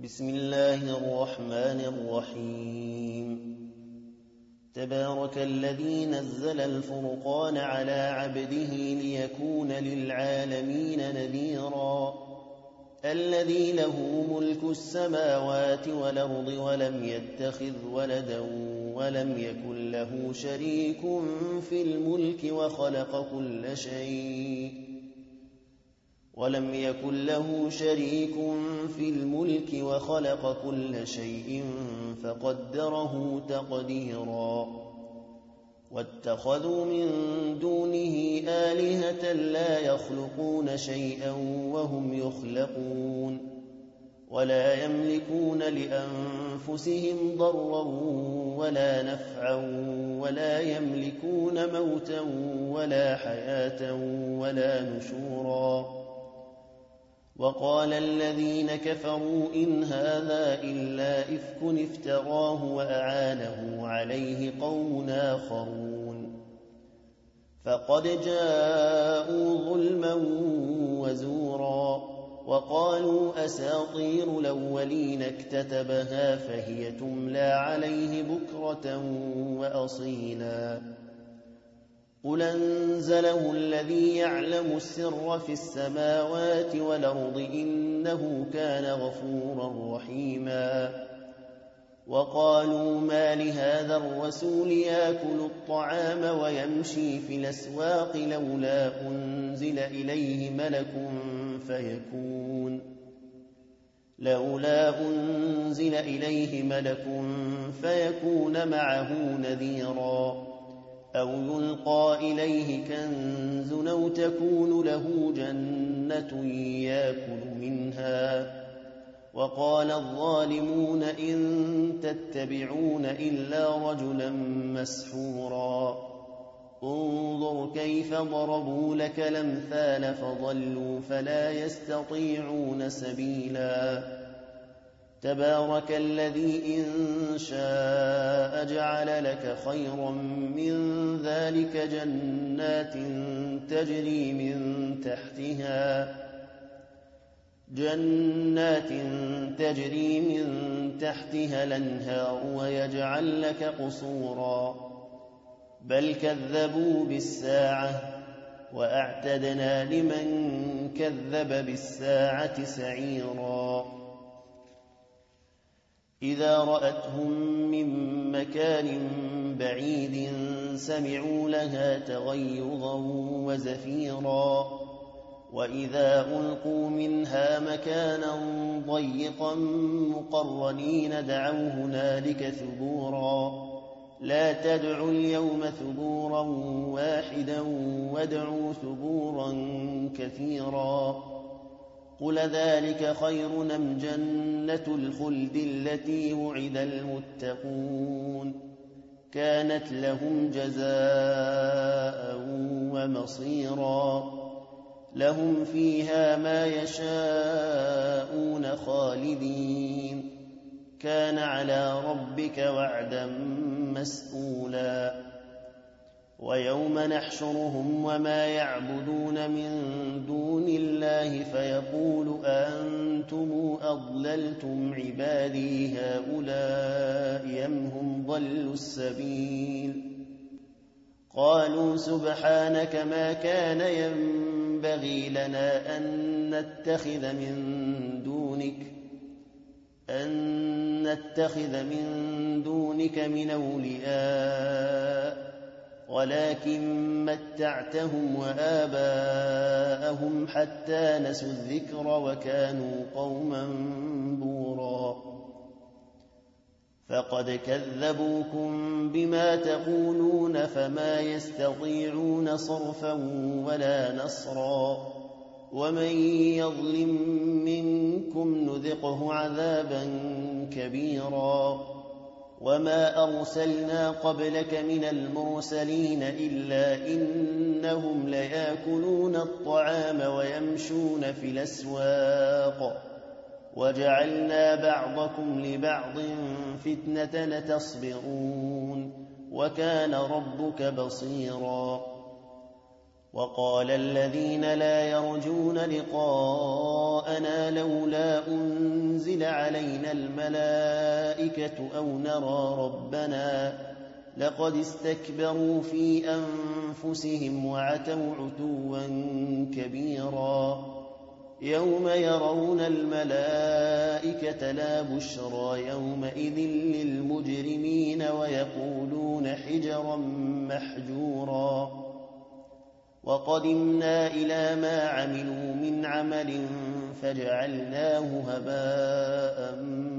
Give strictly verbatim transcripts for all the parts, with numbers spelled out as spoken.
بسم الله الرحمن الرحيم تبارك الذي نزل الفرقان على عبده ليكون للعالمين نذيرا الذي له ملك السماوات والأرض ولم يتخذ ولدا ولم يكن له شريك في الملك وخلق كل شيء ولم يكن له شريك في الملك وخلق كل شيء فقدره تقديرا واتخذوا من دونه آلهة لا يخلقون شيئا وهم يخلقون ولا يملكون لأنفسهم ضرا ولا نفعا ولا يملكون موتا ولا حياة ولا نشورا وقال الذين كفروا إن هذا إلا إفك افتراه وأعانه عليه قوم آخرون فقد جاءوا ظلما وزورا وقالوا أساطير الأولين اكتتبها فهي تملى عليه بكرة وأصيلا قل أنزله الذي يعلم السر في السماوات والأرض إنه كان غفورا رحيما وقالوا ما لهذا الرسول يأكل الطعام ويمشي في الأسواق لولا أنزل إليه ملك فيكون لولا أنزل إليه ملك فيكون معه نذيرا أو يلقى إليه كنز أو تكون له جنة يأكل منها وقال الظالمون إن تتبعون إلا رجلا مسحورا انظر كيف ضربوا لك الأمثال فضلوا فلا يستطيعون سبيلا تبارك الذي إن شاء جعل لك خيرا من ذلك جنات تجري من تحتها جنات تجري من تحتها الأنهار ويجعل لك قصورا بل كذبوا بالساعة وأعتدنا لمن كذب بالساعة سعيرا إذا رأتهم من مكان بعيد سمعوا لها تغيظا وزفيرا وإذا ألقوا منها مكانا ضيقا مقرنين دعوا هنالك ثبورا لا تدعوا اليوم ثبورا واحدا وادعوا ثبورا كثيرا قل ذلك خير أم جنة الخلد التي وعد المتقون كانت لهم جزاء ومصيرا لهم فيها ما يشاءون خالدين كان على ربك وعدا مسئولا ويوم نحشرهم وما يعبدون من دون الله فيقول أنتم أضللتم عبادي هؤلاء أم هم ضلوا السبيل قالوا سبحانك ما كان ينبغي لنا أن نتخذ من دونك أن نتخذ من دونك من أولياء ولكن متعتهم وآباءهم حتى نسوا الذكر وكانوا قوما بورا فقد كذبوكم بما تقولون فما يستطيعون صرفا ولا نصرا ومن يظلم منكم نذقه عذابا كبيرا وما أرسلنا قبلك من المرسلين إلا إنهم ليأكلون الطعام ويمشون في الأسواق وجعلنا بعضكم لبعض فتنة تصبرون وكان ربك بصيرا وقال الذين لا يرجون لقاءنا لولا أنزل علينا الملائكة أو نرى ربنا لقد استكبروا في أنفسهم وعتوا عتوا كبيرا يوم يرون الملائكة لا بشرى يومئذ للمجرمين ويقولون حجرا محجورا وقدمنا إلى ما عملوا من عمل فجعلناه هباء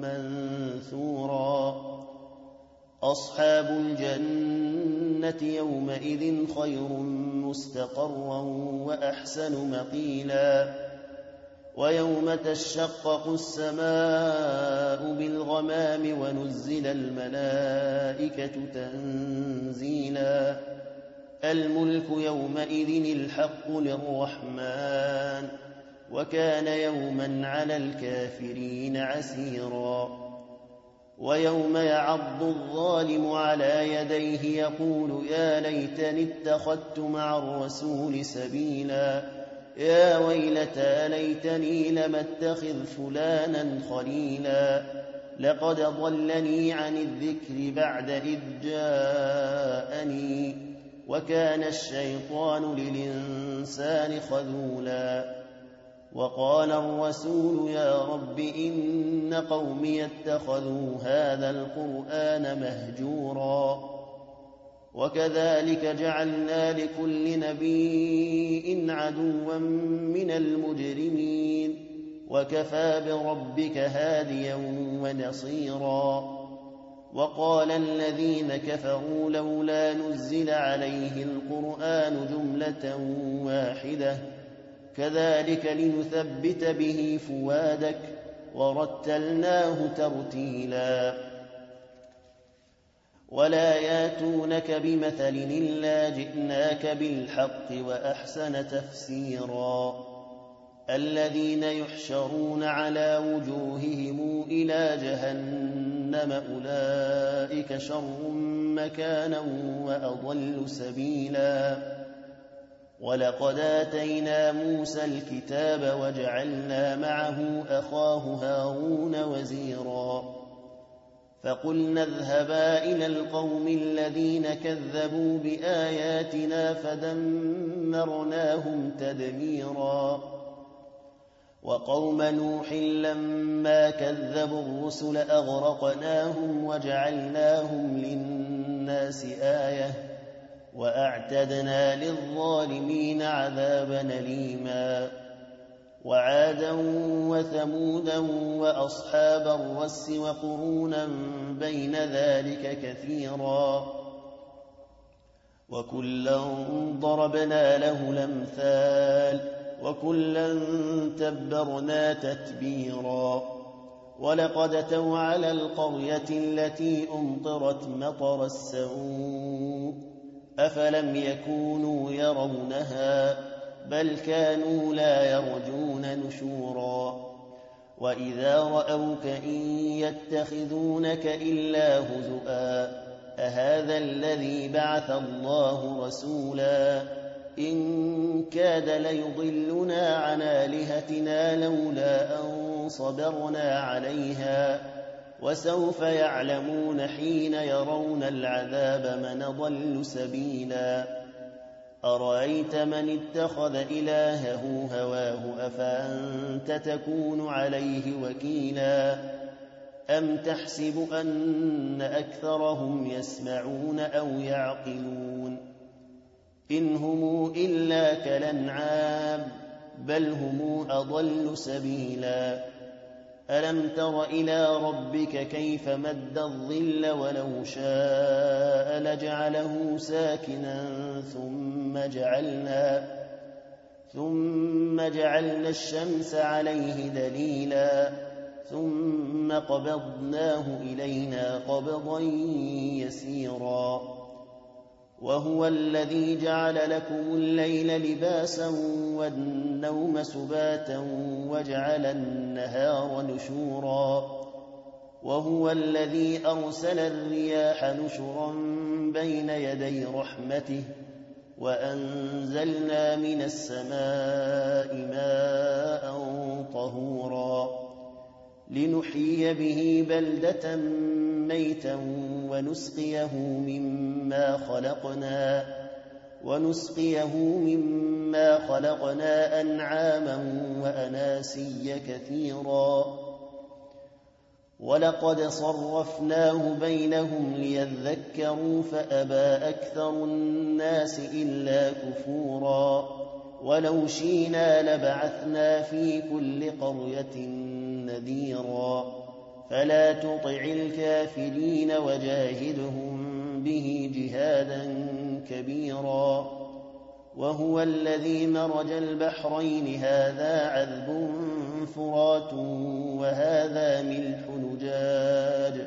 منثورا أصحاب الجنة يومئذ خير مستقرا وأحسن مقيلا ويوم تشقق السماء بالغمام ونزل الملائكة تنزيلا الملك يومئذ الحق للرحمن وكان يوما على الكافرين عسيرا ويوم يعض الظالم على يديه يقول يا ليتني اتخذت مع الرسول سبيلا يا ويلتى ليتني لم اتخذ فلانا خليلا لقد ضلني عن الذكر بعد إذ جاءني وكان الشيطان للإنسان خذولا وقال الرسول يا رب إن قومي اتخذوا هذا القرآن مهجورا وكذلك جعلنا لكل نبي عدوا من المجرمين وكفى بربك هاديا ونصيرا وقال الذين كفروا لولا نزل عليه القرآن جملة واحدة كذلك لنثبت به فؤادك ورتلناه ترتيلا ولا ياتونك بمثل إلا جئناك بالحق وأحسن تفسيرا الذين يحشرون على وجوههم إلى جهنم أولئك شر مكانا وأضل سبيلا ولقد آتينا موسى الكتاب وجعلنا معه أخاه هارون وزيرا فقلنا اذهبا إلى القوم الذين كذبوا بآياتنا فدمرناهم تدميرا وقوم نوح لما كذبوا الرسل أغرقناهم وجعلناهم للناس آية وأعتدنا للظالمين عذابا أليما وعادا وثمودا وأصحاب الرس وقرونا بين ذلك كثيرا وكلا ضربنا له الأمثال وكلا تبرنا تتبيرا ولقد أتوا على القرية التي أمطرت مطر السوء أفلم يكونوا يرونها بل كانوا لا يرجون نشورا وإذا رأوك إن يتخذونك إلا هزؤا أهذا الذي بعث الله رسولا إن كاد ليضلنا عن آلهتنا لولا أن صبرنا عليها وسوف يعلمون حين يرون العذاب من ضل سبيلا أرأيت من اتخذ إلهه هواه أفأنت تكون عليه وكيلا أم تحسب أن أكثرهم يسمعون أو يعقلون إن هم إلا كالأنعام بل هم أضل سبيلا ألم تر إلى ربك كيف مد الظل ولو شاء لجعله ساكنا ثم جعلنا ثم جعلنا الشمس عليه دليلا ثم قبضناه إلينا قبضا يسيرا وهو الذي جعل لكم الليل لباسا والنوم سباتا وجعل النهار نشورا وهو الذي أرسل الرياح نشرا بين يدي رحمته وأنزلنا من السماء ماء طهورا لنحيي به بلدة ميتا ونسقيه مما خلقنا ونسقيه مما خلقنا أنعاما وأناسيا كثيرا ولقد صرفناه بينهم ليذكروا فأبى أكثر الناس إلا كفورا ولو شئنا لبعثنا في كل قرية نذيرا فلا تطع الكافرين وجاهدهم به جهادا كبيرا وهو الذي مرج البحرين هذا عذب فرات وهذا ملح نجاج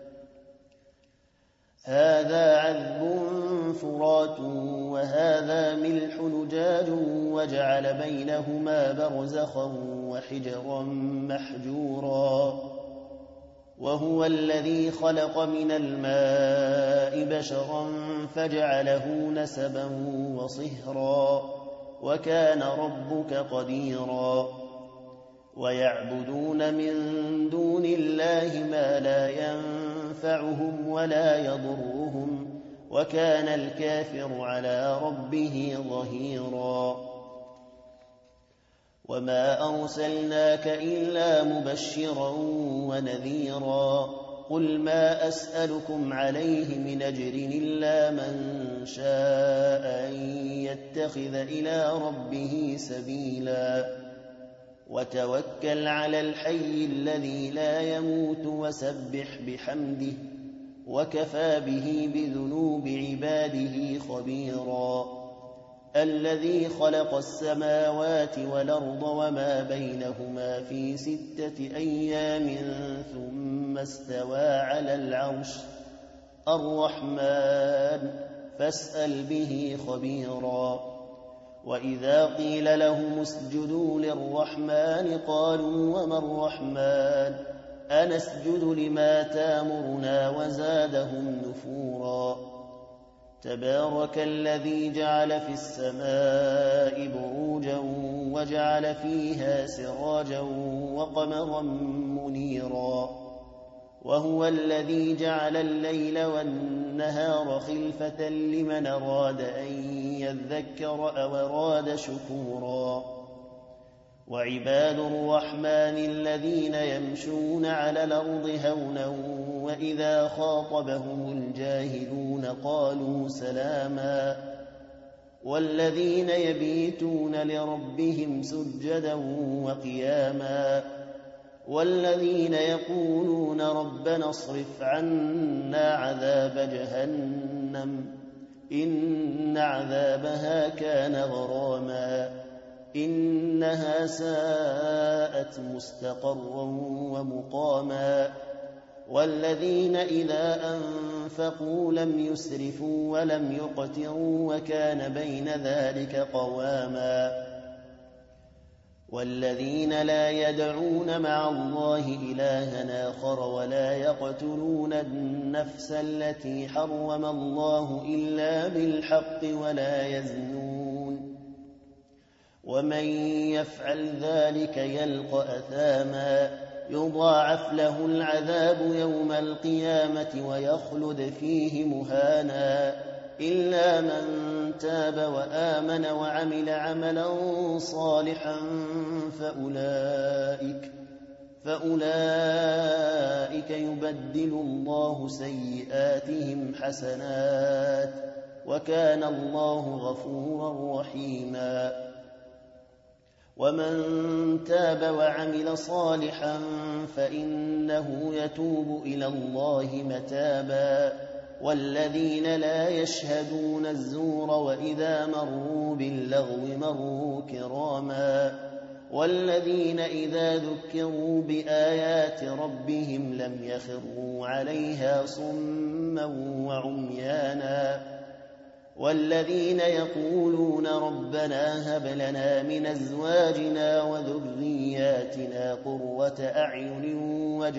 هذا عذب فرات وهذا ملح نجاج وجعل بينهما برزخا وحجرا محجورا وهو الذي خلق من الماء بشرا فجعله نسبا وصهرا وكان ربك قديرا ويعبدون من دون الله ما لا ينفعهم ولا يضرهم وكان الكافر على ربه ظهيرا وما أرسلناك إلا مبشرا ونذيرا قل ما أسألكم عليه من أجر إلا من شاء أن يتخذ إلى ربه سبيلا وتوكل على الحي الذي لا يموت وسبح بحمده وكفى به بذنوب عباده خبيرا الذي خلق السماوات والأرض وما بينهما في ستة أيام ثم استوى على العرش الرحمن فاسأل به خبيرا وإذا قيل لهم اسجدوا للرحمن قالوا وما الرحمن أنسجد لما تامرنا وزادهم نفورا تبارك الذي جعل في السماء بروجا وجعل فيها سراجا وقمرا منيرا وهو الذي جعل الليل والنهار خلفة لمن أراد أن يذكر أو أراد شكورا وعباد الرحمن الذين يمشون على الأرض هونا وإذا خاطبهم الجاهلون قالوا سلاما والذين يبيتون لربهم سجدا وقياما والذين يقولون ربنا اصرف عنا عذاب جهنم إن عذابها كان غراما إنها ساءت مستقرا ومقاما والذين إذا أنفقوا لم يسرفوا ولم يقتروا وكان بين ذلك قواما والذين لا يدعون مع الله إلها آخر ولا يقتلون النفس التي حرم الله إلا بالحق ولا يزنون ومن يفعل ذلك يلقى أثاما يضاعف له العذاب يوم القيامة ويخلد فيه مهانا إلا من تاب وآمن وعمل عملا صالحا فأولئك فأولئك يبدل الله سيئاتهم حسنات وكان الله غفورا رحيما ومن تاب وعمل صالحا فإنه يتوب إلى الله متابا والذين لا يشهدون الزور وإذا مروا باللغو مروا كراما والذين إذا ذكروا بآيات ربهم لم يخروا عليها صما وعميانا والذين يقولون ربنا هب لنا من أزواجنا وذرياتنا قرة أعين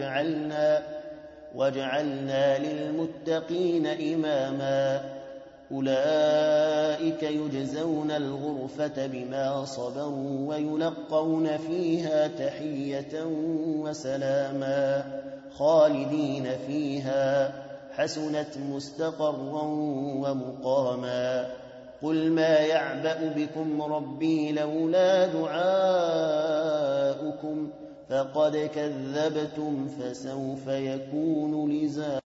واجعلنا واجعلنا للمتقين إماما أولئك يجزون الغرفة بما صبروا ويلقون فيها تحية وسلاما خالدين فيها حسنت مستقرا ومقاما قل ما يعبأ بكم ربي لولا دعاؤكم فقد كذبتم فسوف يكون لزاما